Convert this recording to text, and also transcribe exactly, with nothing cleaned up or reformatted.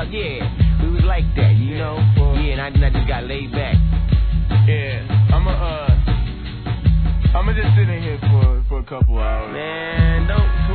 out, yeah, we was like that, you yeah, know? Well, yeah, and I, and I just got laid back. Yeah, I'ma, uh, I'ma just sit in here for, for a couple hours. Man, don't...